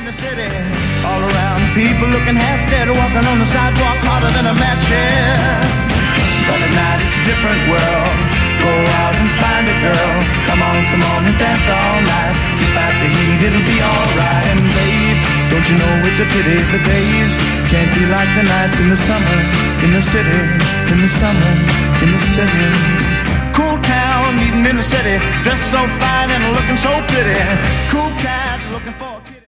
in the city. All around, people looking half dead, walking on the sidewalk harder than a match head. But at night it's a different world. Go out and find a girl. Come on and dance all night. Despite the heat, it'll be alright. And babe, don't you know it's a pity the days can't be like the nights in the summer, in the city, in the summer, in the city. Cool town, meeting in the city, dressed so fine and looking so pretty. Cool cat looking for a kitty.